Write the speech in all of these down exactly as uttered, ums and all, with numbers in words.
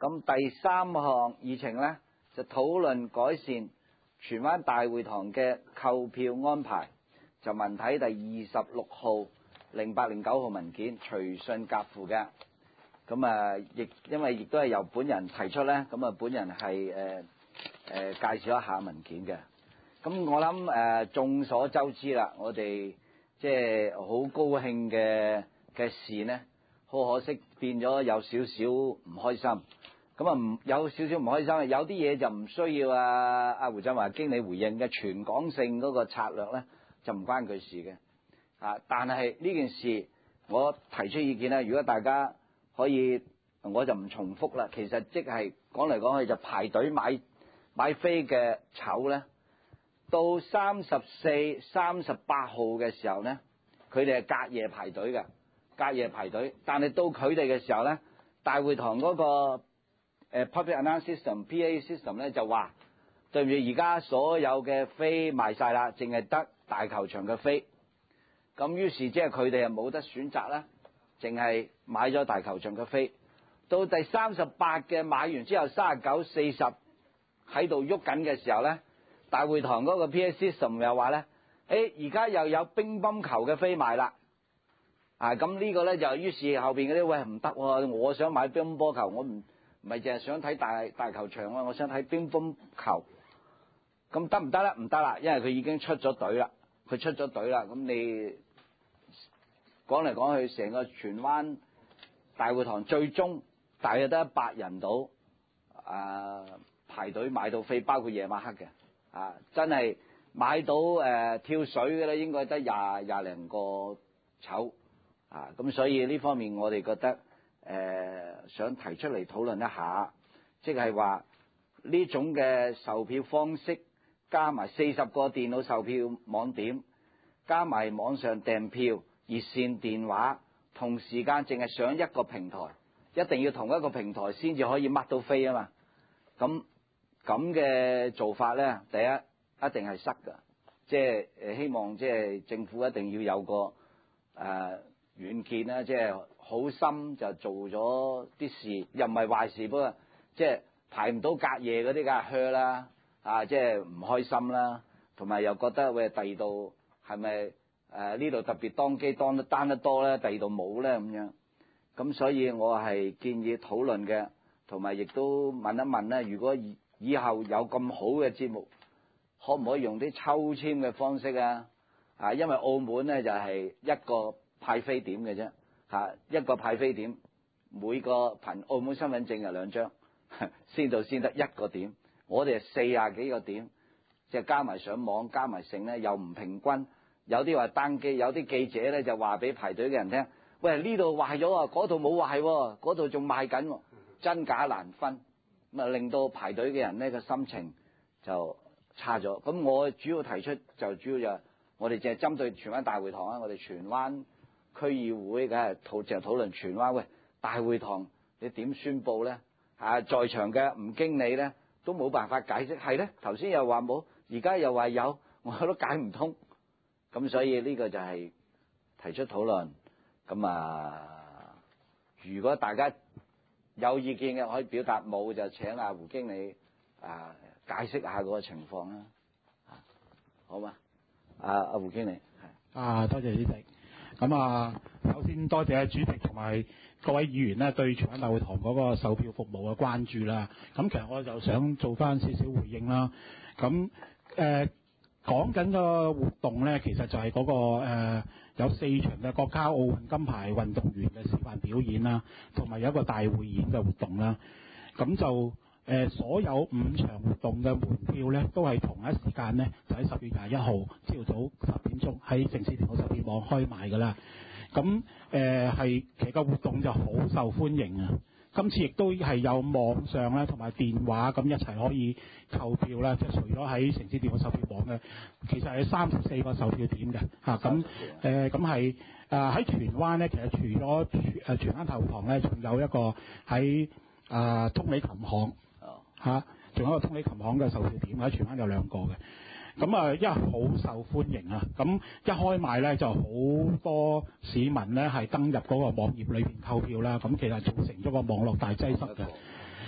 咁第三項議程呢，就討論改善荃灣大會堂嘅購票安排，就文體第二十六號、零八零九號文件隨信夾附嘅。咁啊，亦因為亦都係由本人提出呢，咁啊，本人係誒誒介紹一下文件嘅。咁我諗誒眾所周知啦，我哋即係好高興嘅嘅事呢，好可惜變咗有少少唔開心。咁啊，唔有少少唔開心，有啲嘢就唔需要啊阿胡振華經理回應嘅，全港性嗰個策略呢，就唔關佢事嘅。啊，但係呢件事我提出意見呢，如果大家可以，我就唔重複啦。其實即係講嚟講去就排隊買買飛嘅籌呢，到三十四、三十八號嘅時候呢，佢哋係隔夜排隊嘅，隔夜排隊。但係到佢哋嘅時候呢，大會堂嗰個誒 Public Announce System P A System 咧就話對唔住，而家所有嘅飛賣晒啦，淨係得大球場嘅飛。咁於是即係佢哋係冇得選擇啦，淨係買咗大球場嘅飛。到第三十八嘅買完之後，三十九、四十喺度喐緊嘅時候咧，大會堂嗰個 P A System 又話咧，誒而家又有乒乓球嘅飛賣啦。啊，咁呢個咧就於是後邊嗰啲喂唔得喎，我想買乒乓球，我唔唔係淨係想睇大大球場啊，我想睇乒乓球。咁得唔得咧？唔得啦，因為佢已經出咗隊啦，佢出咗隊啦。咁你講嚟講去，成個荃灣大會堂最終大約得一百人到，啊排隊買到飛，包括夜晚黑嘅，啊真係買到誒、呃、跳水嘅咧，應該得廿廿零個籌，啊咁所以呢方面我哋覺得誒、呃、想提出嚟討論一下，即係話呢種嘅售票方式，加埋四十個電腦售票網點，加埋網上訂票熱線電話，同時間淨係上一個平台，一定要同一個平台先至可以掹到飛啊嘛。咁咁嘅做法咧，第一一定係塞噶，即係誒希望即係政府一定要有個誒遠見啦，即係好心就做咗啲事，又唔係壞事，不過即係排唔到隔夜嗰啲梗係靴啦，啊即係唔開心啦，同埋又覺得喂第二度係咪誒呢度特別當機當得單得多咧，第二度冇咧咁樣，咁所以我係建議討論嘅，同埋亦都問一問咧，如果以以後有咁好嘅節目，可唔可以用啲抽籤嘅方式啊？啊，因為澳門咧就係一個派飛點嘅啫，嚇一個派飛點，每個憑澳門身份證有兩張，先到先得一個點。我哋係四廿幾個點，即係加埋上網加埋剩咧，又唔平均。有啲話單機，有啲記者咧就話俾排隊嘅人聽，喂呢度壞咗啊，嗰度冇壞喎，嗰度仲賣緊喎，真假難分，咁啊令到排隊嘅人呢個心情就差咗。咁我主要提出就主要就我哋淨係針對荃灣大會堂啊，我哋荃灣區議會梗係討淨係討論荃灣，喂大會堂你點宣佈咧？啊，在場嘅吳經理咧都冇辦法解釋，係咧頭先又話冇，而家又話有，我都解唔通。咁所以呢個就係提出討論。咁啊，如果大家有意見嘅可以表達，冇就請阿胡經理啊解釋下嗰個情況啦。好嘛？阿阿胡經理係啊，多謝主席。咁啊，首先多謝主席同埋各位議員咧對荃灣大會堂嗰個售票服務嘅關注啦。咁其實我就想做翻少少回應啦。咁誒講緊個活動咧，其實就係嗰、那個、呃、有四場嘅國家奧運金牌運動員嘅示範表演啦，同埋有一個大會演嘅活動啦。咁就誒、呃、所有五場活動嘅門票咧，都係同一時間咧，就喺十月廿一號朝早十點鐘喺城市電腦售票網開賣㗎啦。咁誒係其實個活動就好受歡迎啊！今次亦都係有網上咧同埋電話咁一齊可以購票啦，即係除咗喺城市電腦售票網嘅，其實係三十四個售票點嘅嚇。咁誒咁係誒喺荃灣咧，其實除咗誒荃灣大會堂咧，仲有一個喺啊通利琴行嚇，仲有一個通利琴行嘅售票點喺荃灣有兩個嘅。咁啊，因為好受歡迎啊，咁一開賣咧就好多市民咧係登入嗰個網頁裏邊購票啦，咁其實造成咗個網絡大擠塞嘅。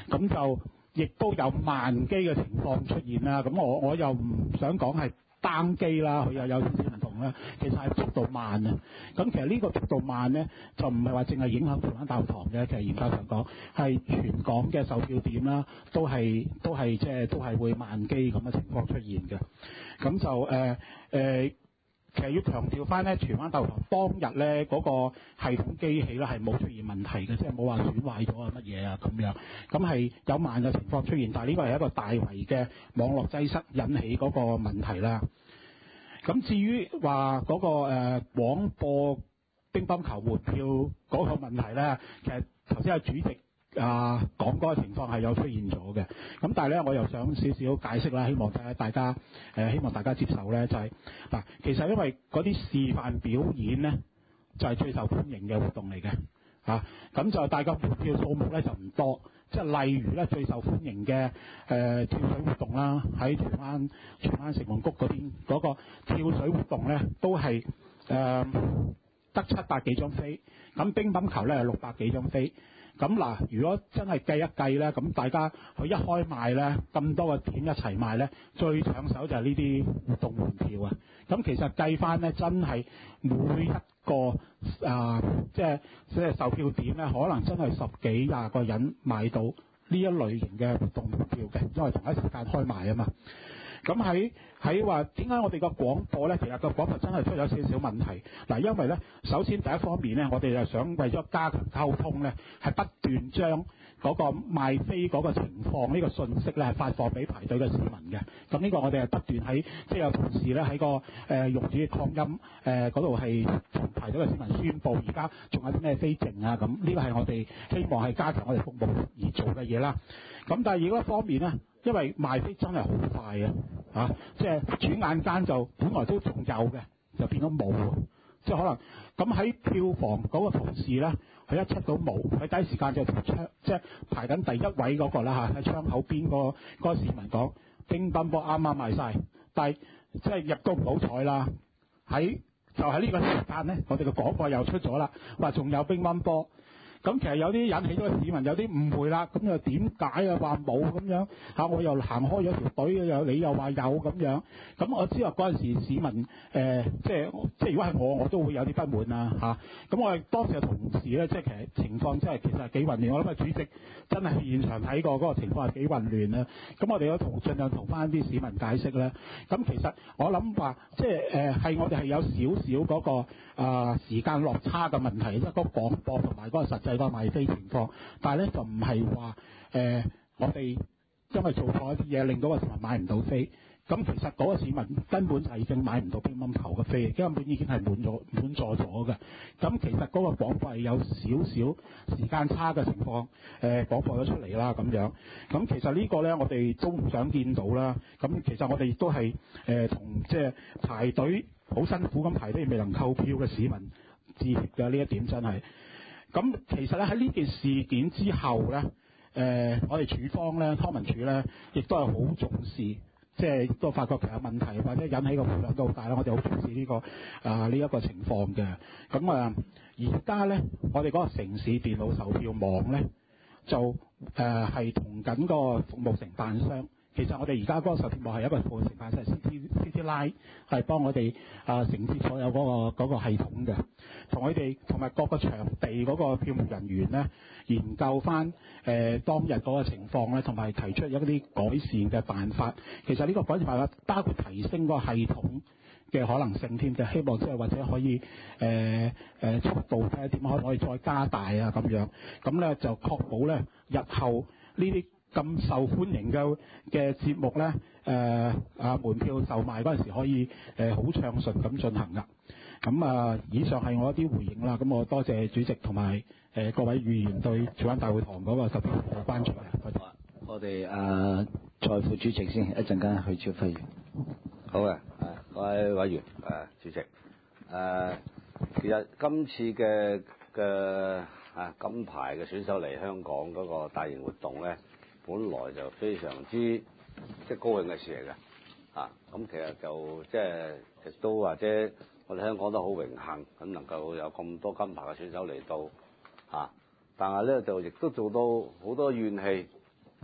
咁就亦都有慢機嘅情況出現啦。咁我我又唔想講係單機啦，佢又有少少唔同啦。其實係速度慢啊。咁其實呢個速度慢咧，就唔係話淨係影響荃灣大會堂嘅，其實嚴格上講係全港嘅售票點啦，都係都係即係都係會慢機咁嘅情況出現嘅。咁就誒誒。呃呃其實要強調翻咧，荃灣大會堂當日咧嗰、那個系統機器咧係冇出現問題嘅，即係冇話損壞咗啊乜嘢啊咁樣。咁係有慢嘅情況出現，但係呢個係一個大圍嘅網絡擠塞引起嗰個問題啦。咁至於話嗰個誒、呃、廣播乒乓球門票嗰個問題咧，其實頭先阿主席啊講嗰個情況係有出現咗嘅。咁但係咧，我又想少少解釋啦，希望大家誒、呃、希望大家接受咧，就係、是、嗱，其實因為嗰啲示範表演咧，就係、是、最受歡迎嘅活動嚟嘅嚇。咁、啊、就大家門票數目咧就唔多，即係例如咧最受歡迎嘅誒、呃、跳水活動啦，喺荃灣荃灣城門谷嗰邊嗰個跳水活動咧，都係誒得七百幾張飛。咁乒乓球咧係六百幾張飛。咁嗱，如果真係計一計咧，咁大家佢一開賣咧，咁多個點一齊賣咧，最搶手就係呢啲活動門票啊！咁其實計翻咧，真係每一個啊、呃，即係即係售票點咧，可能真係十幾廿個人買到呢一類型嘅活動門票嘅，因為同一時間開賣啊嘛。咁喺喺話點解我哋個廣播咧，其實個廣播真係出咗少少問題。嗱，因為咧，首先第一方面咧，我哋就想為咗加強溝通咧，係不斷將嗰個賣飛嗰個情況呢個信息咧，係發放俾排隊嘅市民嘅。咁呢個我哋係不斷喺即係有同事咧喺個誒用住擴音誒嗰度係同排隊嘅市民宣佈，而家仲有啲咩飛剩啊咁。呢個係我哋希望係加強我哋服務而做嘅嘢啦。咁但係另一方面咧，因為賣飛真係好快啊！嚇、啊，即係轉眼間就本來都仲有嘅，就變咗冇喎。即係可能咁喺票房嗰個同事咧，佢一出到冇，佢第一時間就同窗即係排緊第一位嗰個啦嚇，喺窗口邊、嗰個嗰、嗰個市民講乒乓波啱啱賣晒，但係即係入都唔好彩啦。喺就喺呢個時間咧，我哋嘅廣播又出咗啦，話仲有乒乓波。咁其實有啲引起咗市民有啲誤會啦，咁又點解啊話冇咁樣嚇？我又行開咗條隊，又你又話有咁樣。咁我知道嗰陣時市民誒、呃、即係即係如果係我，我都會有啲不滿啊嚇。咁我哋當時嘅同事咧，即係其實情況真係其實係幾混亂。我諗啊主席真係現場睇過嗰個情況係幾混亂啊。咁我哋都同盡量同翻啲市民解釋咧。咁其實我諗話即係誒係我哋係有少少嗰個啊、呃、時間落差嘅問題，即係嗰個廣播同埋嗰個實際個賣飛情況，但係咧就唔係話誒我哋因為做錯一啲嘢令到個市民買唔到飛，咁其實嗰個市民根本就係已經買唔到乒乓球嘅飛，根本已經係滿咗滿座咗嘅。咁其實嗰個廣播係有少少時間差嘅情況，誒、呃、廣播咗出嚟啦咁樣。咁其實呢個咧我哋都唔想見到啦。咁其實我哋亦都係誒同即係排隊好辛苦咁排隊未能購票嘅市民致歉嘅，呢一點真係。咁其實咧喺呢件事件之後咧，誒、呃、我哋處方咧康文署咧，亦都係好重視，即係都發覺其實問題或者引起個迴響都好大啦。我哋好重視呢、這個啊呢一個情況嘅。咁啊而家咧，我哋嗰個城市電腦售票網咧，就誒係同緊個服務承辦商。其實我哋而家嗰個售票網係一個服務承辦商 City City Line 係幫我哋啊承接所有嗰、那個那個系統嘅，同佢哋同埋各個場地嗰個票務人員咧研究翻誒、呃、當日嗰個情況咧，同埋提出一啲改善嘅辦法。其實呢個改善辦法包括提升嗰個系統嘅可能性添，就希望即係或者可以誒誒、呃呃、速度睇下點可可以再加大啊咁樣，咁咧就確保咧日後呢啲咁受歡迎嘅嘅節目咧，誒、呃、啊門票售賣嗰陣時可以誒好暢順咁進行噶。咁啊，以上係我一啲回應啦。咁我多謝主席同埋誒各位議員對荃灣大會堂嗰個特別嘅關注啊。多謝。 我哋啊蔡副主席先，一陣間許超輝。 好嘅，誒各位委員，誒主席，誒其實今次嘅嘅啊金牌嘅選手嚟香港嗰個大型活動咧，本來就非常之即係高興嘅事嚟嘅，啊咁其實就即係亦都或者我哋香港都好榮幸咁能夠有咁多金牌嘅選手嚟到，啊但係咧就亦都做到好多怨氣，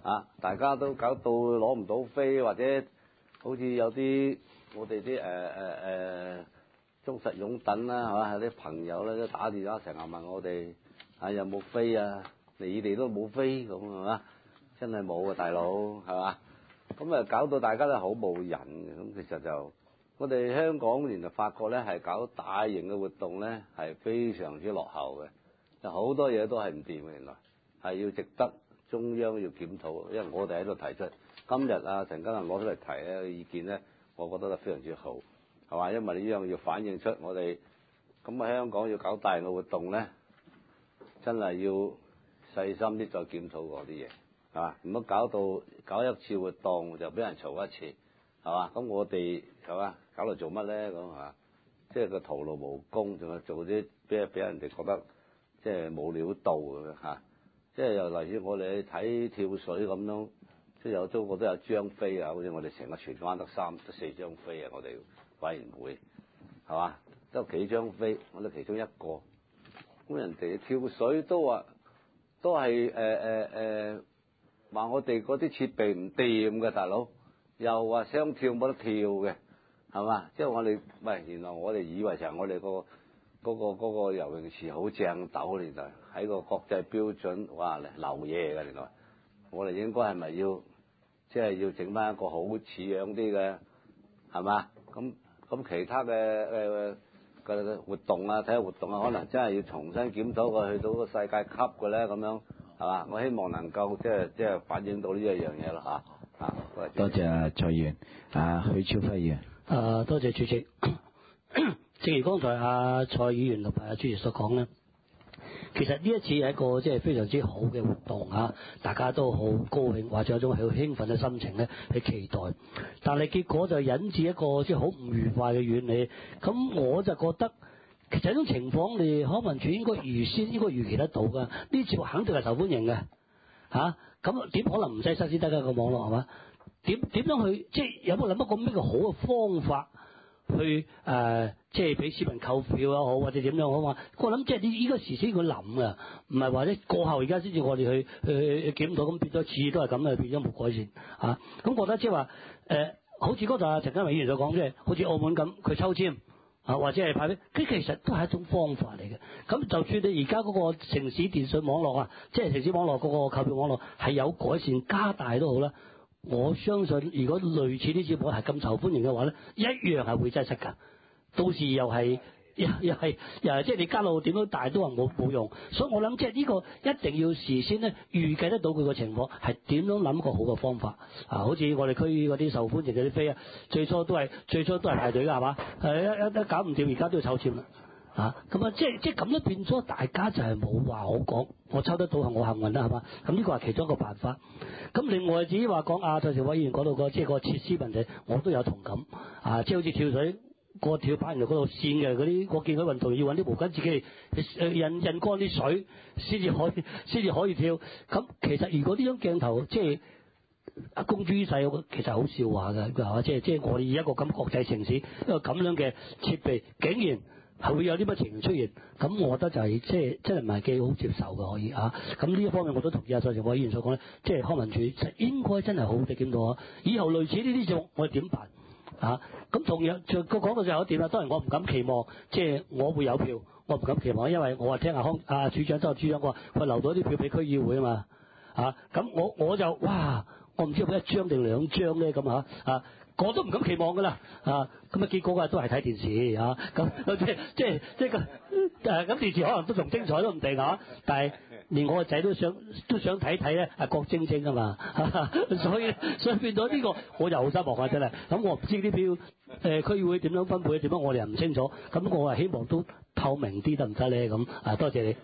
啊，大家都搞到攞唔到飛，或者好似有啲我哋啲誒誒誒忠實擁躉啦，係嘛？有啲朋友咧都打電話成日問我哋啊有冇飛啊？你哋都冇飛咁係嘛？真係冇啊，大佬係嘛？咁啊搞到大家都好冇癮嘅。咁其實就我哋香港原來發覺咧係搞大型嘅活動咧係非常之落後嘅，就好多嘢都係唔掂嘅。原來係要值得中央要檢討，因為我哋喺度提出今日啊陳家麟攞出嚟提咧意見咧，我覺得都非常之好，係嘛？因為呢樣要反映出我哋咁啊香港要搞大型嘅活動咧，真係要細心啲再檢討嗰啲嘢，係嘛？唔好搞到搞一次活動就俾人嘈一次，係嘛？咁我哋係嘛？搞嚟做乜咧？咁係嘛？即係個徒勞無功，仲係做啲俾俾人哋覺得即係冇料到咁樣嚇。即係又例如我哋去睇跳水咁樣，即係有租過都有張飛啊，好似我哋成個荃灣得三得四張飛啊，我哋委員會係嘛？得幾張飛，我哋其中一個。咁人哋跳水都話都係誒誒誒話我哋嗰啲設備唔掂嘅，大佬又話雙跳冇得跳嘅，係嘛？即係我哋喂，原來我哋以為就係我哋、嗰個嗰、嗰個嗰個游泳池好正斗，原來喺個國際標準，哇流嘢嘅原來。我哋應該係咪要即係要整翻一個好似樣啲嘅，係嘛？咁咁其他嘅誒嘅活動啊，體育活動啊，可能真係要重新檢討過去到個世界級嘅咧，咁樣係嘛？我希望能夠即係即係反映到呢一樣嘢咯嚇嚇。 多謝蔡議員，啊許超輝議員。 誒多謝主席。正如剛才阿蔡議員同埋阿主席所講咧，其實呢一次係一個即係非常之好嘅活動啊，大家都好高興，或者有種好興奮嘅心情咧去期待，但係結果就引致一個即係好唔愉快嘅遠離。咁我就覺得其實呢種情況，你康文署應該預先應該預期得到㗎。呢次肯定係受歡迎嘅嚇，咁、啊、點可能唔使塞先得㗎個網絡係嘛？點點樣去即係有冇諗一個咩個好嘅方法？去誒、呃，即係俾市民購票又好，或者點樣好嘛？我諗即係呢呢個時先佢諗啊，唔係話咧過後而家先至我哋去去去檢討，咁變咗次次都係咁啊，變咗冇改善嚇。咁覺得即係話誒，好似嗰陣陳家麟議員所講，即係好似澳門咁，佢抽籤啊，或者係派飛，佢其實都係一種方法嚟嘅。咁就算你而家嗰個城市電訊網絡啊，即係城市網絡嗰個購票網絡係有改善加大都好啦。我相信，如果類似呢啲節目係咁受歡迎嘅話咧，一樣係會擠塞㗎。到時又係又又係又係，即係你加路點樣大都話冇冇用。所以我諗即係呢個一定要事先咧預計得到佢個情況係點樣諗個好嘅方法啊！好似我哋區嗰啲受歡迎嗰啲飛啊，最初都係最初都係排隊㗎係嘛？係一一一搞唔掂，而家都要抽籤啦。啊，咁啊，即係即係咁樣變咗，大家就係冇話好講，我抽得到係我幸運啦，係嘛？咁呢個係其中一個辦法。咁另外至於話講啊，蔡兆輝議員講到個即係個設施問題，我都有同感。啊，即係好似跳水個跳板原來嗰度線嘅嗰啲，我見佢運動員要揾啲毛巾自己印印乾啲水先至可以先至可以跳。咁其實如果呢種鏡頭即係阿公諸於世，其實好笑話㗎，係嘛？即係即係我哋一個咁國際城市，一個咁樣嘅設備，竟然係會有啲乜情形出現，咁我覺得就係即係真係唔係幾好接受嘅，可以啊。咁呢一方面我都同意阿蔡兆輝議員所講咧，即係康文署應該真係好好地檢討啊。以後類似呢啲節我哋點辦啊？咁同樣就個講到最後一點啦，當然我唔敢期望，即係我會有票，我唔敢期望，因為我話聽阿康阿處長周處長講話，佢留到啲票俾區議會啊嘛啊。咁我我就哇，我唔知係一張定兩張咧咁啊啊。我都唔敢期望㗎啦，啊，咁啊結果啊都係睇電視啊，咁即係即係即係個誒咁電視可能都仲精彩都唔定嚇，但係連我個仔都想都想睇睇咧，係郭晶晶啊嘛，所以所以變咗呢個我又好失望啊真係，咁我唔知啲票誒區議會點樣分配點樣，我哋又唔清楚，咁我係希望都透明啲得唔得咧咁啊？多謝你。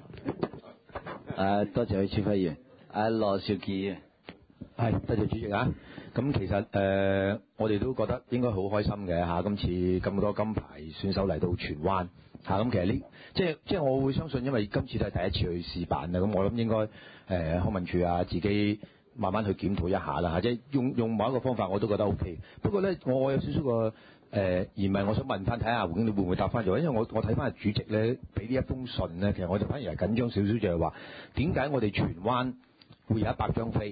誒多謝許超輝議員，誒羅兆基。係，多謝主席啊！咁其實誒、呃，我哋都覺得應該好開心嘅嚇、啊，今次咁多金牌選手嚟到荃灣嚇，咁、啊、其實呢，即係即係我會相信，因為今次都係第一次去試辦啊，咁我諗應該誒、呃、康文署啊自己慢慢去檢討一下啦嚇，即係用用某一個方法我都覺得 O K。不過咧，我我有少少個誒、呃、疑問，我想問翻睇下胡經理會唔會答翻咗？因為我我睇翻主席咧俾呢一封信咧，其實我就反而係緊張少少，就係話點解我哋荃灣會有一百張飛？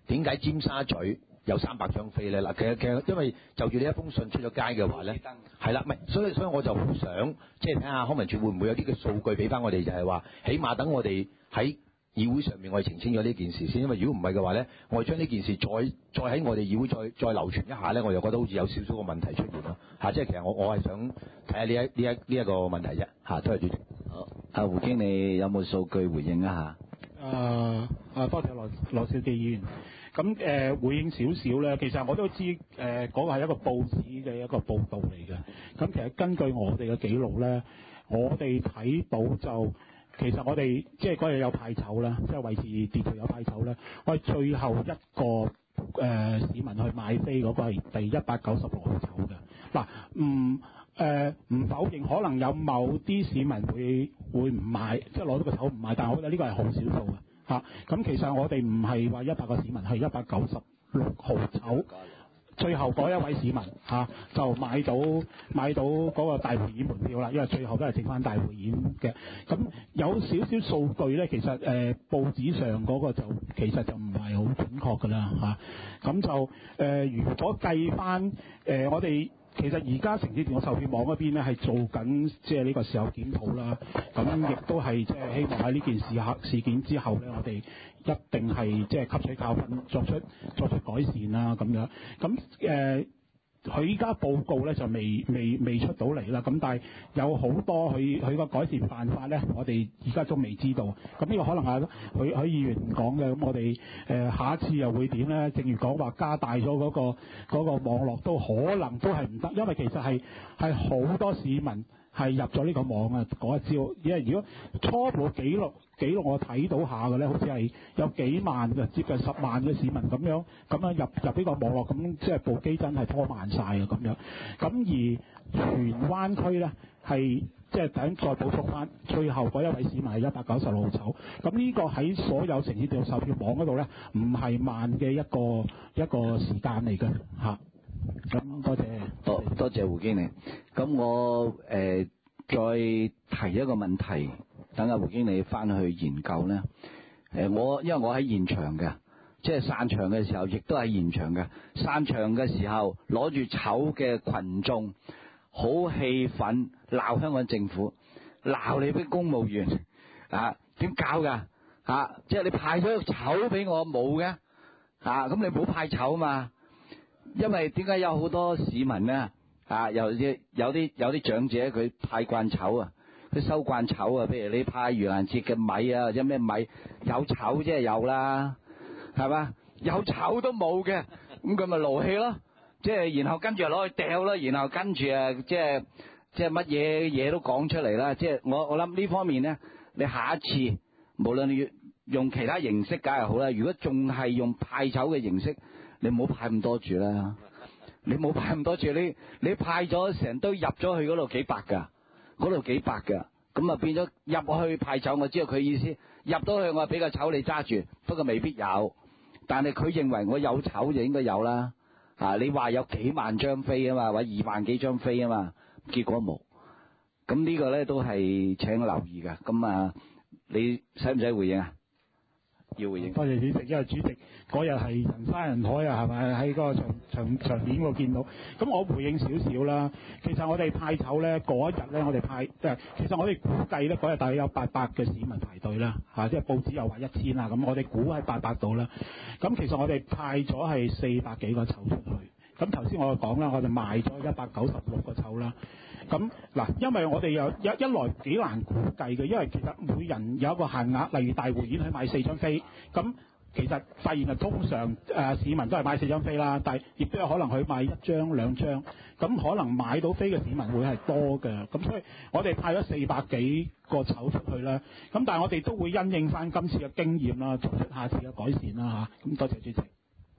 點解尖沙咀有三百張飛咧？嗱，其實其實因為就住呢一封信出咗街嘅話咧，係啦，唔係，所以所以我就好想即係睇下康文署會唔會有啲嘅數據俾翻我哋，就係話，起碼等我哋喺議會上面我哋澄清咗呢件事先，因為如果唔係嘅話咧，我哋將呢件事再再喺我哋議會再再流傳一下咧，我又覺得好似有少少個問題出現咯嚇，即係其實我我係想睇下呢一呢一呢一個問題啫嚇，多謝主席。 好，阿胡經理有冇數據回應一下？ 誒啊，多謝羅羅兆基議員。咁誒、呃、回應少少咧，其實我都知誒嗰個係一個報紙嘅一個報導嚟嘅。咁其實根據我哋嘅記錄咧，我哋睇到就其實我哋即係嗰日有派籌啦，即係維持秩序有派籌咧。我哋最後一個誒、呃、市民去買飛嗰個係第一百九十六號籌嘅。嗱，唔誒唔否認可能有某啲市民會會唔買，即係攞到個籌唔買，但係我覺得呢個係好少數嘅。嚇，咁、啊、其實我哋唔係話一百個市民，係一百九十六號籌，最後嗰一位市民嚇、啊、就買到買到嗰個大會演門票啦，因為最後都係剩翻大會演嘅。咁有少少數據咧，其實誒、呃、報紙上嗰個就其實就唔係好準確㗎啦嚇。咁、啊、就誒、呃、如果計翻誒我哋。其實而家城市電腦售票網嗰邊咧係做緊即係呢個事後檢討啦，咁亦都係即係希望喺呢件事客事件之後咧，我哋一定係即係吸取教訓，作出作出改善啦咁樣。咁誒，佢依家報告咧就未未未出到嚟啦，咁但係有好多佢佢個改善辦法咧，我哋而家都未知道。咁呢個可能係許許議員講嘅，咁我哋誒、呃、下一次又會點咧？正如講話加大咗嗰、嗰個嗰、嗰個網絡，都可能都係唔得，因為其實係係好多市民係入咗呢個網啊嗰一招。因為如果初步記錄記錄我睇到下嘅咧，好似係有幾萬嘅，接近十萬嘅市民咁樣咁樣入入呢個網絡，咁即係部機真係拖慢晒嘅咁樣。咁而荃灣區咧係即係等再補充翻，最後嗰一位市民係一百九十六號籌。咁呢個喺所有城市電腦售票網嗰度咧，唔係慢嘅一個一個時間嚟嘅嚇。咁多謝， 多多謝胡經理。咁我誒、呃、再提一個問題。等阿胡經理翻去研究咧，誒我因為我喺現場嘅，即係散場嘅時候，亦都喺現場嘅。散場嘅時候，攞住籌嘅群眾好氣憤，鬧香港政府，鬧你啲公務員啊，點搞㗎嚇？即係你派咗個籌俾我冇嘅嚇，咁你冇派籌嘛？因為點解有好多市民咧啊，有啲有啲有啲長者佢派慣籌啊。佢收慣籌啊，譬如你派盂蘭節嘅米啊，或者咩米有籌即係有啦，係嘛？有籌都冇嘅，咁佢咪勞氣咯。即係然後跟住攞去掉啦，然後跟住啊，即係即係乜嘢嘢都講出嚟啦。即係我我諗呢方面咧，你下一次無論你用其他形式梗係好啦。如果仲係用派籌嘅形式，你唔好派咁多住啦。你冇派咁多住，你你派咗成堆入咗去嗰度幾百㗎。嗰度幾百㗎，咁啊變咗入去派籌，我知道佢意思。入到去我俾個籌你揸住，不過未必有。但係佢認為我有籌就應該有啦。啊，你話有幾萬張飛啊嘛，或者二萬幾張飛啊嘛，結果冇。咁呢個咧都係請留意㗎。咁啊，你使唔使回應啊？要回應。 多謝主席，因為主席嗰日係人山人海啊，係咪喺嗰個場場場面嗰度見到？咁我回應少少啦。其實我哋派籌咧嗰一日咧，我哋派誒，其實我哋估計咧嗰日大約有八百嘅市民排隊啦，嚇、啊，即係報紙又話一千啦，咁我哋估係八百度啦。咁其實我哋派咗係四百幾個籌出去。咁頭先我講啦，我哋賣咗一百九十六個籌啦。咁嗱，因為我哋有一一來幾難估計嘅，因為其實每人有一個限額，例如大會演去買四張飛，咁其實發現係通常誒、呃、市民都係買四張飛啦，但係亦都有可能去買一張兩張，咁可能買到飛嘅市民會係多嘅，咁所以我哋派咗四百幾個籌出去啦，咁但係我哋都會因應翻今次嘅經驗啦，作出下次嘅改善啦嚇，咁多謝主席。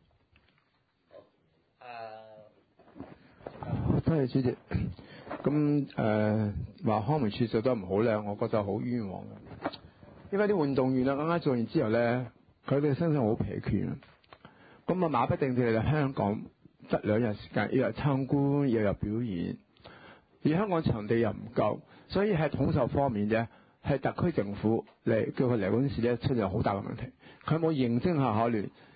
多謝主席。咁誒話康文署做得唔好咧，我覺得好冤枉嘅。因為啲運動員啊，啱啱做完之後咧，佢哋身上好疲倦啊。咁啊，馬不定地嚟香港得兩日時間，又參觀又有表演，而香港場地又唔夠，所以喺統籌方面啫，係特區政府嚟叫佢嚟嗰陣時咧，出現好大嘅問題。佢冇認真下考慮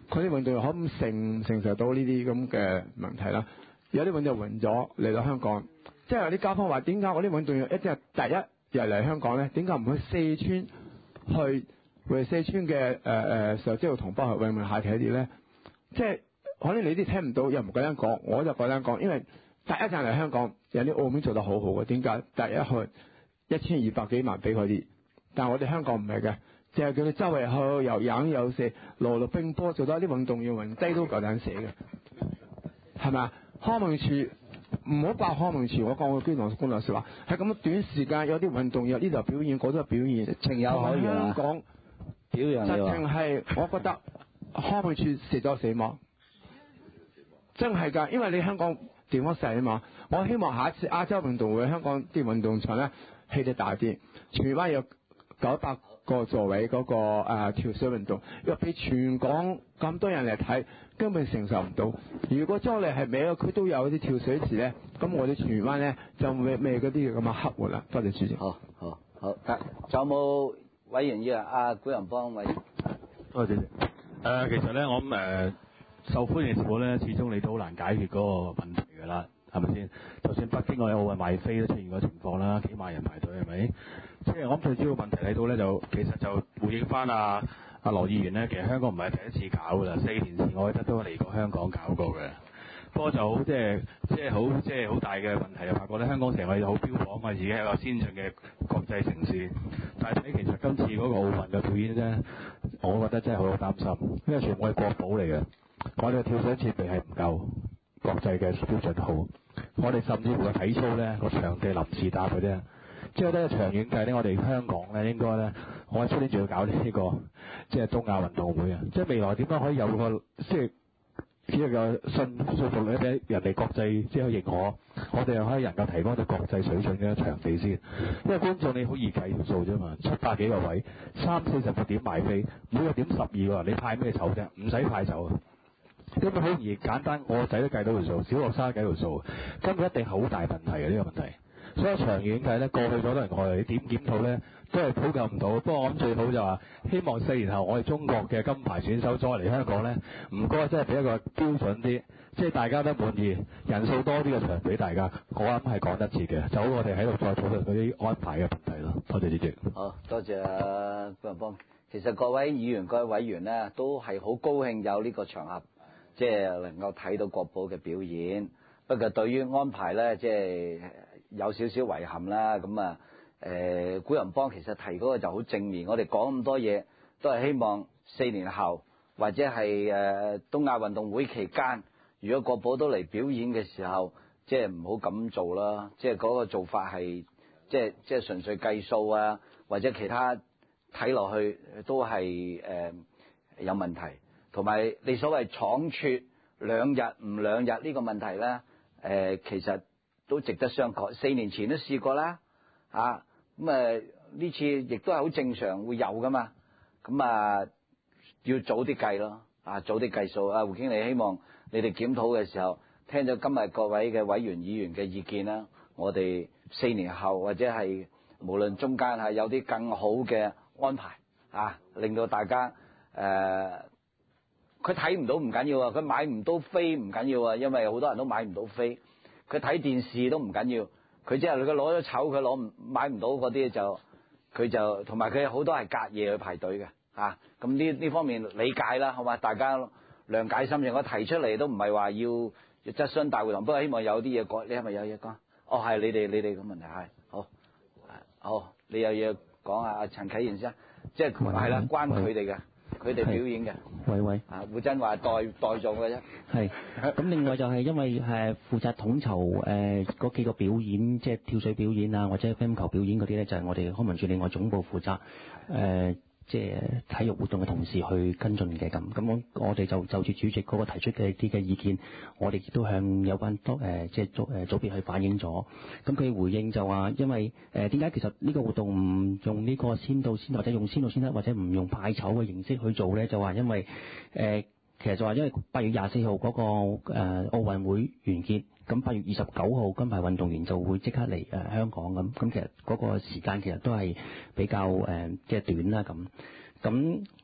佢啲運動員可唔承承受到呢啲咁嘅問題啦？有啲運動員咗嚟到香港，即係有啲街坊話：點解我啲運動員一即係第一日嚟香港咧？點解唔去四川去為四川嘅誒誒受職業同胞去慰問下佢哋咧？即係可能你啲聽唔到，又唔夠膽講，我就夠膽講，因為第一站嚟香港，有啲澳門做得好好嘅，點解？第一去一千二百幾萬俾佢哋，但係我哋香港唔係嘅，淨係叫你周圍去又飲又食，羅羅冰波，做到啲運動員暈低都夠膽寫嘅，係咪啊？康文署唔好怪康文署，我講個居同公道説話，係咁短時間有啲運動員呢度表演，嗰度表演， 情有可原啊！ 香港表揚你實情係，我覺得康文署食咗死亡，真係㗎，因為你香港地方細啊嘛。我希望下一次亞洲運動會香港啲運動場咧起得大啲，荃灣有九百個座位嗰、那個、呃、跳水運動，若俾全港咁多人嚟睇，根本承受唔到。如果將來係每個區都有啲跳水池咧，咁我哋荃灣咧就未未嗰啲咁嘅黑活啦。多謝主席。 好好好，得仲有冇委員要啊？阿古仁邦委員。 多謝主席。誒、呃，其實咧，我諗誒、呃、受歡迎嘅節目咧，始終你都好難解決嗰個問題㗎啦，係咪先？就算北京我哋奧運賣飛都出現個情況啦，幾萬人排隊係咪？即係我諗最主要問題睇到咧，就其實就回應翻阿阿羅議員咧，其實香港唔係第一次搞㗎啦，四年前我記得都嚟過香港搞過嘅。不過就好即係即係好即係好大嘅問題，就發覺咧香港成個好標榜啊自己係一個先進嘅國際城市，但係睇其實今次嗰個奧運嘅表演咧，我覺得真係好有擔心，因為全部係國寶嚟嘅，我哋嘅跳水設備係唔夠國際嘅標準好，我哋甚至乎個體操咧個場地臨時搭嘅啫。即係咧長遠計咧，我哋香港咧應該咧，我哋出年仲要搞呢、這個即係東亞運動會啊！即係未來點樣可以有個即係只係個信信服力俾人哋國際即係認可，我哋又可以能夠提供到國際水準嘅場地先。因為觀眾你好易計條數啫嘛，七百幾個位，三四十個點賣飛，每個點十二個，你派咩籌啫？唔使派籌啊！根本好易簡單，我個仔都計到條數，小學生計條數，根本一定好大問題嘅呢、這個問題。所以長遠計咧，過去咗多年我哋點檢討咧，都係普及唔到。不過我諗最好就話，希望四年後我哋中國嘅金牌選手再嚟香港咧，唔該真係俾一個標準啲，即係大家都滿意，人數多啲嘅場俾大家，我諗係講得切嘅。就好我哋喺度再討論嗰啲安排嘅問題咯。多謝主席。 好多謝啊古仁邦。其實各位議員、各位委員咧，都係好高興有呢個場合，即係能夠睇到國寶嘅表演。不過對於安排咧，即係有少少遺憾啦，咁啊，誒古仁邦其實提嗰個就好正面，我哋講咁多嘢都係希望四年後或者係誒東亞運動會期間，如果國寶都嚟表演嘅時候，即係唔好咁做啦，即係嗰個做法係即係即係純粹計數啊，或者其他睇落去都係誒、呃、有問題，同埋你所謂倉促兩日唔兩日呢個問題咧，誒、呃、其實都值得商榷。四年前都試過啦，啊咁誒呢次亦都係好正常會有噶嘛，咁啊要早啲計咯，啊早啲計數啊。胡經理希望你哋檢討嘅時候，聽咗今日各位嘅委員議員嘅意見啦，我哋四年後或者係無論中間係有啲更好嘅安排啊，令到大家誒佢睇唔到唔緊要啊，佢買唔到飛唔緊要啊，因為好多人都買唔到飛。佢睇電視都唔緊要，佢即係佢攞咗籌，佢攞唔買唔到嗰啲就佢就同埋佢好多係隔夜去排隊嘅嚇。咁呢呢方面理解啦，好嘛？大家諒解心情。我提出嚟都唔係話要要質詢大會堂，不過希望有啲嘢講。你係咪有嘢講？哦，係你哋你哋個問題係好，好你有嘢講啊？阿陳啟賢先，即係係啦，關佢哋嘅。佢哋表演嘅， 喂喂， 啊胡真話代代做嘅啫。係， 咁另外就係因為誒負責統籌誒嗰幾個表演，即係跳水表演啊，或者乒乓球表演嗰啲咧，就係我哋康文署另外總部負責誒，即係體育活動嘅同事去跟進嘅咁。咁我我哋就就住主席嗰個提出嘅啲嘅意見，我哋亦都向有關多誒即係組誒組別去反映咗。咁佢回應就話，因為誒點解其實呢個活動唔用呢個先到先或者用先到先得，或者唔用派籌嘅形式去做咧？就話因為誒、呃、其實就話因為八月廿四號嗰個誒、呃、奧運會完結，咁八月二十九號金牌運動員就會即刻嚟誒、呃、香港咁，咁其實嗰個時間其實都係比較誒、呃、即係短啦咁，咁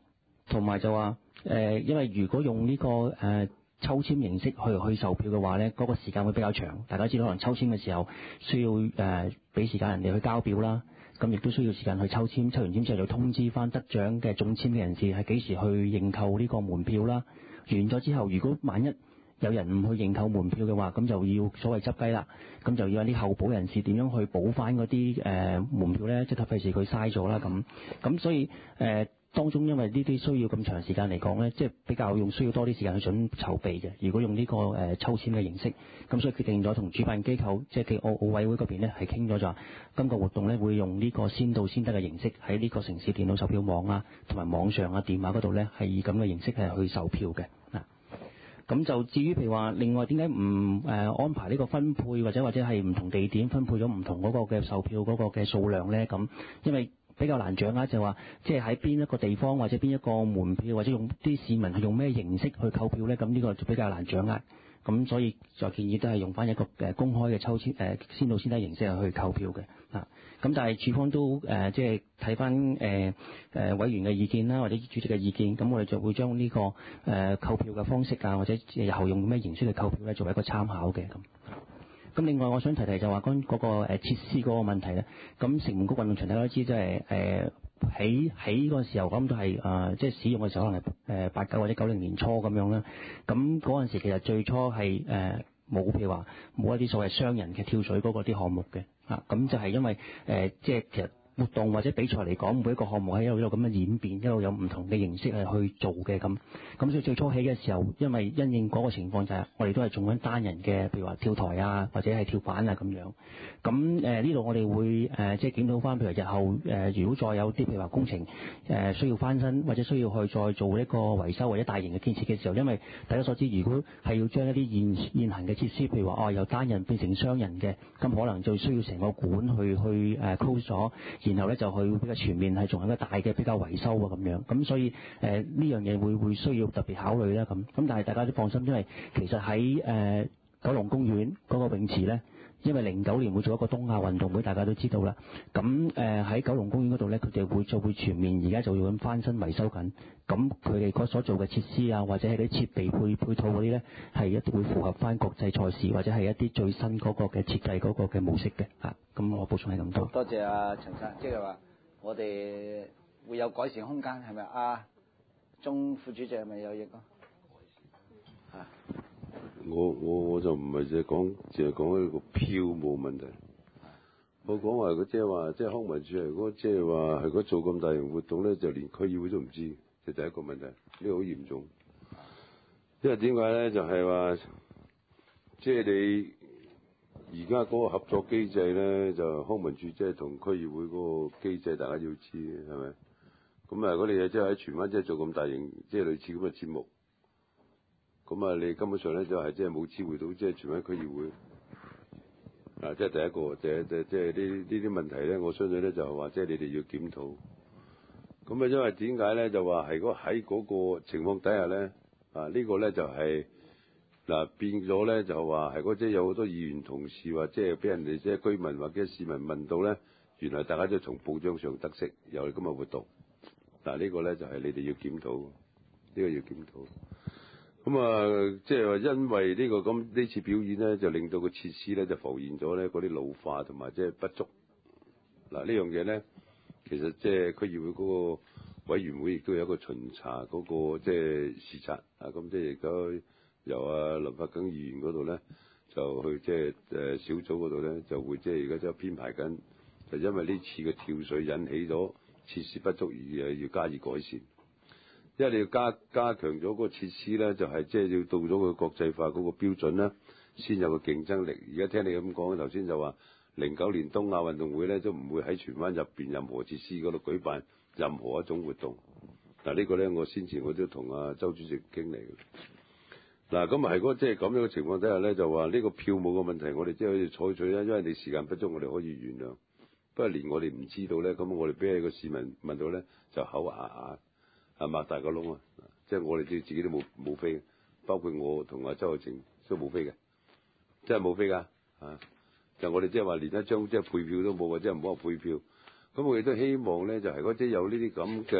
同埋就話誒、呃，因為如果用呢、這個誒、呃、抽籤形式去去售票嘅話咧，嗰、那個時間會比較長。大家知道可能抽籤嘅時候需要誒俾、呃、時間人哋去交表啦，咁亦都需要時間去抽籤，抽完籤之後就通知翻得獎嘅中籤嘅人士係幾時去認購呢個門票啦。完咗之後，如果萬一有人唔去認購門票嘅話，咁就要所謂執雞啦，咁就要有啲候補人士點樣去補翻嗰啲誒門票咧，即係費事佢嘥咗啦咁。咁所以誒、呃、當中因為呢啲需要咁長時間嚟講咧，即係比較用需要多啲時間去準籌備嘅。如果用呢、這個誒、呃、抽籤嘅形式，咁所以決定咗同主辦機構即係嘅奧奧委會嗰邊咧係傾咗就話，今個活動咧會用呢個先到先得嘅形式喺呢個城市電腦售票網啊，同埋網上啊電話嗰度咧係以咁嘅形式係去售票嘅嗱。咁就至於譬如話，另外點解唔誒安排呢個分配，或者或者係唔同地點分配咗唔同嗰個嘅售票嗰個嘅數量咧？咁因為比較難掌握，就話即係喺邊一個地方或者邊一個門票，或者用啲市民係用咩形式去購票咧？咁呢個就比較難掌握。咁所以就建議都係用翻一個誒公開嘅抽籤誒先到先得形式去購票嘅啊。咁但係處方都誒即係睇翻誒誒委員嘅意見啦，或者主席嘅意見，咁我哋就會將呢個誒購票嘅方式啊，或者日後用咩形式去購票咧，作為一個參考嘅咁。咁另外我想提提就話關於嗰個誒設施嗰個問題咧，咁城門谷運動場大家都知，即係誒喺喺嗰個時候咁都係誒即係使用嘅時候可能係誒八九或者九零年初咁樣啦。咁嗰陣時其實最初係誒冇譬如話冇一啲所謂雙人嘅跳水嗰個啲項目嘅啊，咁就係因為誒、呃、即係其實活動或者比賽嚟講，每一個項目喺一路一路咁嘅演變，一路有唔同嘅形式係去做嘅咁。咁所以最初起嘅時候，因為因應嗰個情況就係我哋都係做緊單人嘅，譬如話跳台啊，或者係跳板啊咁樣。咁誒呢度我哋會誒、呃、即係檢討翻，譬如日後誒、呃、如果再有啲譬如話工程誒、呃、需要翻新，或者需要去再做一個維修或者大型嘅建設嘅時候，因為大家所知，如果係要將一啲現現行嘅設施，譬如話哦由單人變成雙人嘅，咁可能就需要成個館去去誒 close 咗。然後咧就去比較全面係做一個大嘅比較維修啊咁樣，咁所以誒呢、呃、樣嘢會會需要特別考慮啦咁。咁但係大家都放心，因為其實喺誒、呃、九龍公園嗰個泳池咧，因為零九年會做一個東亞運動會，大家都知道啦。咁誒喺九龍公園嗰度咧，佢哋會就會全面而家就要咁翻新維修緊。咁佢哋嗰所做嘅設施啊，或者係啲設備配配套嗰啲咧，係一定會符合翻國際賽事或者係一啲最新嗰個嘅設計嗰個嘅模式嘅嚇。咁我補充係咁多。 多謝阿陳生，即係話我哋會有改善空間，係咪啊？鐘副主席係咪有益啊？嚇！ 我我我就唔係淨係講，淨係講一個票務問題。我講話佢即係話，即係康文署如果即係話係如果做咁大型活動咧，就連區議會都唔知，就第一個問題，呢個好嚴重。因為點解咧？就係話，即係你而家嗰個合作機制咧，就康文署即係同區議會嗰個機制，大家要知係咪？咁啊，如果你即係喺荃灣即係做咁大型，即係類似咁嘅節目，咁啊，你根本上咧就係即係冇知會到即係荃灣區議會。啊！即係第一個，即係即係呢呢啲問題咧，我相信咧就係話，即係你哋要檢討。咁啊，因為點解咧？就話係嗰喺嗰個情況底下咧，啊、這個、呢個咧就係、是、嗱、啊、變咗咧就話係嗰即係有好多議員同事話，即係俾人哋即係居民或者市民問到咧，原來大家都從報章上得悉有咁嘅活動。嗱、啊這個、呢個咧就係、是、你哋要檢討，呢、這個要檢討。咁啊，即係話因為呢、這個咁呢次表演咧，就令到個設施咧就浮現咗咧嗰啲老化同埋即係不足。嗱、啊、呢樣嘢咧，其實即係區議會嗰個委員會亦都有一個巡查嗰、那個即係視察啊。咁即係而家由阿林發庚議員嗰度咧，就去即係誒小組嗰度咧，就會即係而家即係編排緊，就因為呢次嘅跳水引起咗設施不足而誒要加以改善。因為你要加加強咗嗰個設施咧，就係即係要到咗個國際化嗰個標準咧，先有個競爭力。而家聽你咁講，頭先就話零九年東亞運動會咧都唔會喺荃灣入邊任何設施嗰度舉辦任何一種活動。嗱、這個、呢個咧，我先前我都同阿周主席傾嚟嘅。嗱咁啊係嗰即係咁樣嘅情況底下咧，就話呢個票務嘅問題，我哋即係可以採取咧，因為你時間不足，我哋可以原諒。不過連我哋唔知道咧，咁我哋俾個市民問到咧，就口啞啞。啊！擘大個窿啊！即係我哋自自己都冇冇飛，包括我同阿周浩晴都冇飛嘅，真係冇飛㗎啊！就我哋即係話連一張即係配票都冇，或者唔好話配票。咁我哋都希望咧，就係嗰啲有呢啲咁嘅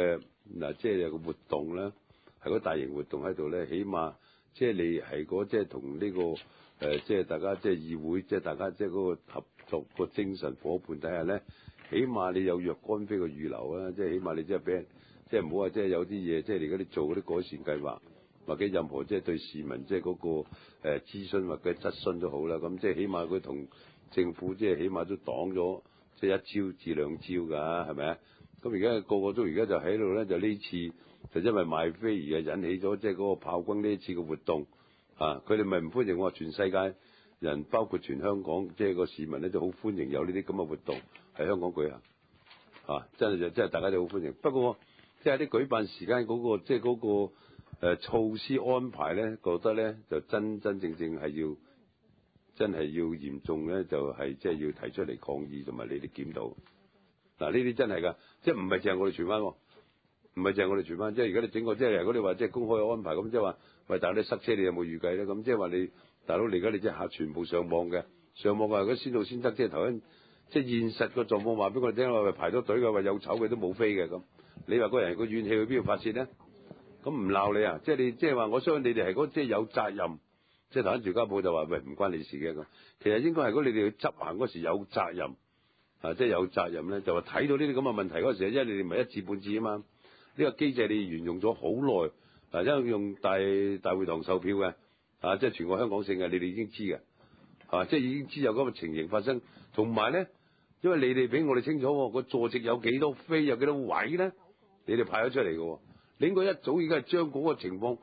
嗱，即係有個活動咧，係個大型活動喺度咧，起碼即係你係嗰即係同呢個誒、呃，即係大家即係議會，即係大家即係嗰個合作個精神伙伴底下咧，起碼你有若干飛嘅預留啊，即係起碼你即係俾人，即係唔好話即係有啲嘢，即係你而家你做嗰啲改善計劃，或者任何即係對市民即係嗰個誒、呃、諮詢或者質詢都好啦，咁即係起碼佢同政府即係起碼都擋咗即係一招至兩招㗎，係咪啊？咁而家個個都而家就喺度咧，就呢次就因為賣飛而係引起咗即係嗰個炮轟呢一次嘅活動啊！佢哋咪唔歡迎我話全世界人，包括全香港即係個市民咧，就好歡迎有呢啲咁嘅活動喺香港舉行啊！真係就真係大家都好歡迎。不過即係啲舉辦時間嗰個即係嗰個、呃、措施安排咧，覺得咧就真真正正係要真係要嚴重咧，就係即係要提出嚟抗議同埋你哋檢討。嗱，呢啲真係㗎，即係唔係淨係我哋荃灣喎，唔係淨係我哋荃灣，即係而家你整個即係如果你話即係公開嘅安排咁，即係話喂，但係你塞車，你有冇預計咧？咁即係話你大佬，你而家你即係客全部上網嘅，上網嘅如果先到先得，即係頭先即係現實個狀況話俾我哋聽，話排咗隊嘅話有籌嘅都冇飛嘅咁，你話個人個怨氣去邊度發泄咧？咁唔鬧你啊？即係你即係話我相信你哋係嗰即係有責任，即係頭先住家寶就話喂唔關你事嘅咁，其實應該係如果你哋去執行嗰時有責任。啊！即係有責任咧，就話睇到呢啲咁嘅問題嗰時，因為你哋唔係一字半字啊嘛。呢、這個機制你沿用咗好耐，啊，因為用大大會堂售票嘅，啊，即係全個香港性嘅，你哋已經知嘅，啊，即係已經知有咁嘅情形發生。同埋咧，因為你哋比我哋清楚，個座席有幾多飛，有幾多位咧，你哋派咗出嚟嘅，你應該一早已經係將嗰個情況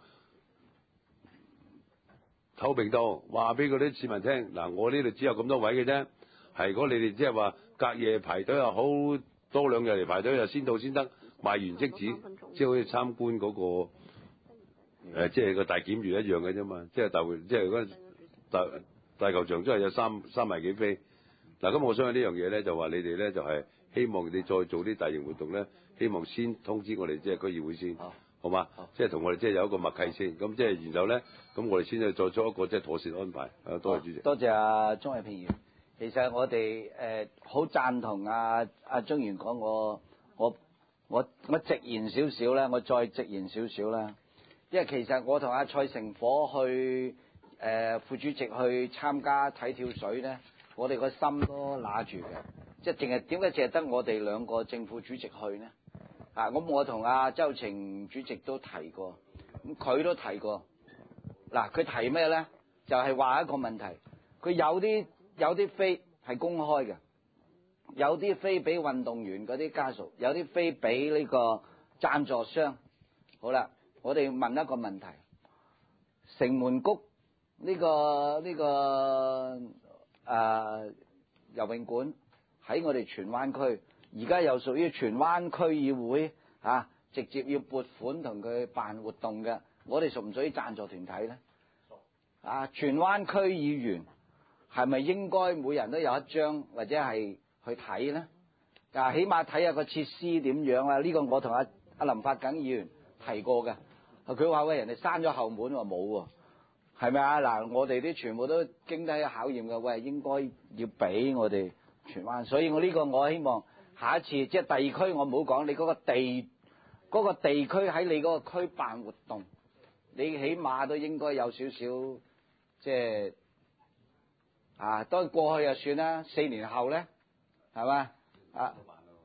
透明到話俾嗰啲市民聽。嗱，我呢度只有咁多位嘅啫。係如果你哋即係話隔夜排隊又好，多兩日嚟排隊又先到先得，賣完即止，即係好似參觀嗰、那個、呃、即係個大檢閱一樣嘅啫嘛。即係大會，即係嗰大大球場都係有三三萬幾飛。嗱，咁我相信呢樣嘢咧，就話你哋咧就係、是、希望你再做啲大型活動咧，希望先通知我哋即係區議會先，好，好嘛？即係同我哋即係有一個默契先。咁即係然後咧，咁我哋先至再做一個即係妥善安排。啊，多謝主席。 多謝阿鍾偉平議員。其實我哋誒好贊同阿阿鍾議員講，我我我我直言少少啦，我再直言少少啦。因為其實我同阿蔡成火去誒、呃、副主席去參加睇跳水咧，我哋個心都揦住嘅。即係淨係點解淨係得我哋兩個正副主席去呢？啊，咁我同阿周庭主席都提過，咁佢都提過。嗱，佢提咩咧？就係、是、話一個問題，佢有啲。有啲飛係公開嘅，有啲飛俾運動員嗰啲家屬，有啲飛俾呢個贊助商。好啦，我哋問一個問題：城門谷呢、這個呢、這個誒、呃、游泳館喺我哋荃灣區，而家又屬於荃灣區議會啊，直接要撥款同佢辦活動嘅，我哋屬唔屬於贊助團體咧？啊，荃灣區議員。係咪應該每人都有一張或者係去睇咧？啊，起碼睇下個設施點樣啊？呢、這個我同阿阿林發耿議員提過嘅。佢話喂，人哋閂咗後門喎，冇喎，係咪啊？嗱，我哋啲全部都經得起考驗嘅，喂，應該要俾我哋荃灣。所以我呢個我希望下一次即係地區，我唔好講你嗰個地嗰、那個地區喺你嗰個區辦活動，你起碼都應該有少少即係。啊，當然過去就算啦，四年後咧，係嘛？啊，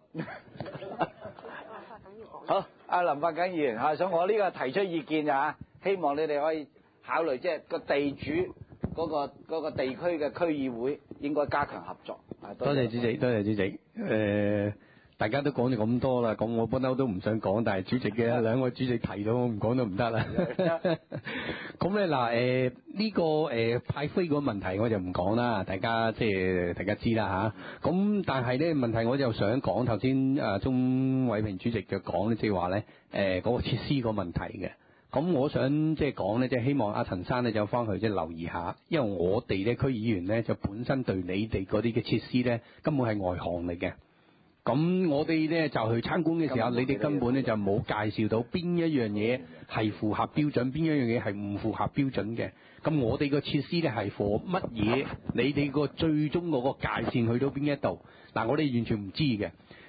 好，阿林發耿議員嚇，所以我呢個提出意見啊，希望你哋可以考慮，即係個地主嗰個嗰個地區嘅區議會應該加強合作。 多謝主席，多謝主席。誒，大家都講咗咁多啦，咁我不嬲都唔想講，但係主席嘅兩位主席提到，我唔講都唔得啦。咁咧嗱，誒呢個誒派飛嗰個問題我就唔講啦，大家即係大家知啦嚇。咁但係咧問題我就想講，頭先啊鍾偉平主席就講咧，即係話咧誒嗰個設施個問題嘅。咁我想即係講咧，即係希望阿陳生咧就翻去即係留意下，因為我哋咧區議員咧就本身對你哋嗰啲嘅設施咧根本係外行嚟嘅。咁我哋咧就去參觀嘅時候，你哋根本咧就冇介紹到邊一樣嘢係符合標準，邊一樣嘢係唔符合標準嘅。咁我哋個設施咧係 for 乜嘢？你哋個最終嗰個界線去到邊一度？嗱，我哋完全唔知嘅。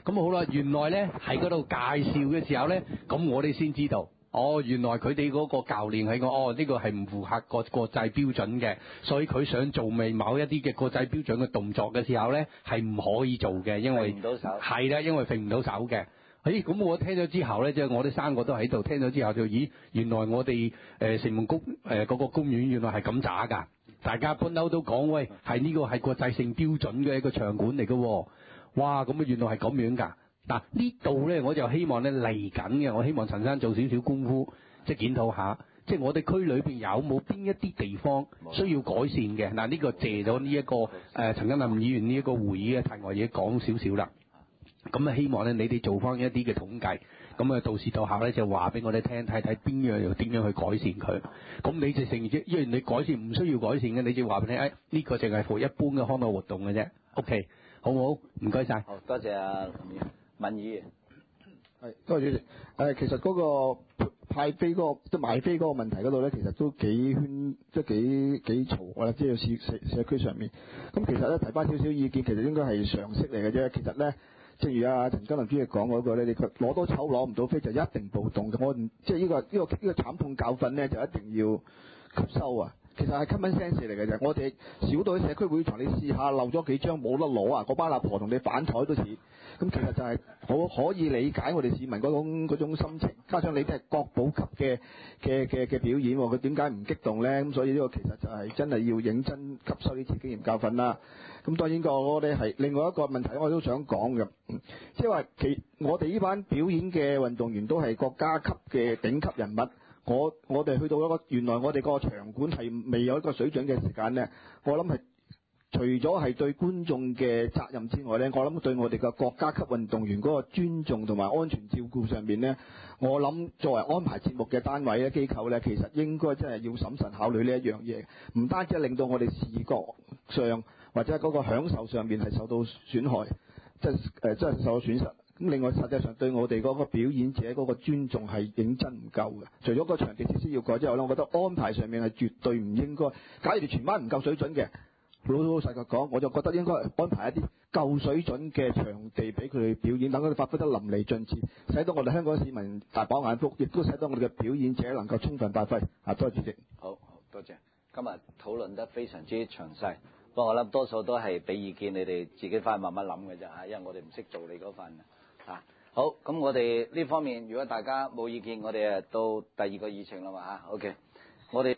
咁好啦，原來咧喺嗰度介紹嘅時候咧，咁我哋先知道。哦，原來佢哋嗰個教練係講，哦呢、呢個係唔符合國國際標準嘅，所以佢想做未某一啲嘅國際標準嘅動作嘅時候咧，係唔可以做嘅，因為揈唔到手係啦，因為揈唔到手嘅。咦，咁我聽咗之後咧，即係我哋三個都喺度聽咗之後就，咦，原來我哋誒城門谷誒嗰個公園原來係咁渣㗎，大家不嬲都講，喂，係呢個係國際性標準嘅一個場館嚟嘅喎，哇，咁啊原來係咁樣㗎。嗱呢度咧，我就希望咧嚟緊嘅，我希望陳生做少少功夫，即係檢討下，即係我哋區裏邊有冇邊一啲地方需要改善嘅。嗱呢個借咗呢一個誒、呃、陳家林議員呢一個會議嘅題外嘢講少少啦。咁啊希望咧你哋做翻一啲嘅統計，咁啊到時到後咧就話俾我哋聽，睇睇邊樣又點樣去改善佢。咁你就成日，因為你改善唔需要改善嘅，你就話俾你聽，誒、哎、呢、這個淨係做一般嘅康樂活動嘅啫。OK， 好唔好？唔該晒。 好多謝啊文議員。 係，多謝主席。誒，其實嗰個派飛嗰、嗰個即係買飛嗰個問題嗰度咧，其實都幾圈，即係幾幾嘈㗎啦，即係社社社區上面。咁其實咧提翻少少意見，其實應該係常識嚟嘅啫。其實咧，正如阿陳家林主席講嗰個咧，你攞到籌攞唔到飛就一定暴動嘅。我唔即係呢個呢、呢個呢、呢個慘痛教訓咧，就一定要吸收啊！其實係 common sense 嚟嘅啫，我哋少到喺社區會場，你試下漏咗幾張冇得攞啊！嗰班阿婆同你反台都似。咁其實就係好可以理解我哋市民嗰種嗰種心情，加上你都係國寶級嘅嘅嘅嘅表演，佢點解唔激動咧？咁所以呢個其實就係真係要認真吸收呢次經驗教訓啦。咁當然個我哋係另外一個問題，我都想講嘅，即係話其我哋呢班表演嘅運動員都係國家級嘅頂級人物。我我哋去到一個原來我哋個場館係未有一個水準嘅時間咧，我諗係。除咗係對觀眾嘅責任之外咧，我諗對我哋嘅國家級運動員嗰個尊重同埋安全照顧上面咧，我諗作為安排節目嘅單位咧、機構咧，其實應該真係要審慎考慮呢一樣嘢，唔單止係令到我哋視覺上或者嗰個享受上面係受到損害，即係誒真係受到損失。咁另外實際上對我哋嗰個表演者嗰個尊重係認真唔夠嘅。除咗個場地設施要改之後咧，我覺得安排上面係絕對唔應該。假如荃灣唔夠水準嘅，老老實實講，我就覺得應該安排一啲夠水準嘅場地俾佢哋表演，等佢哋發揮得淋漓盡致，使到我哋香港市民大飽眼福，亦都使到我哋嘅表演者能夠充分發揮。啊，多謝主席。 好，好多謝。今日討論得非常之詳細，不過我諗多數都係俾意見，你哋自己翻去慢慢諗嘅啫嚇，因為我哋唔識做你嗰份啊。好，咁我哋呢方面如果大家冇意見，我哋誒到第二個議程啦嘛嚇。OK，我哋。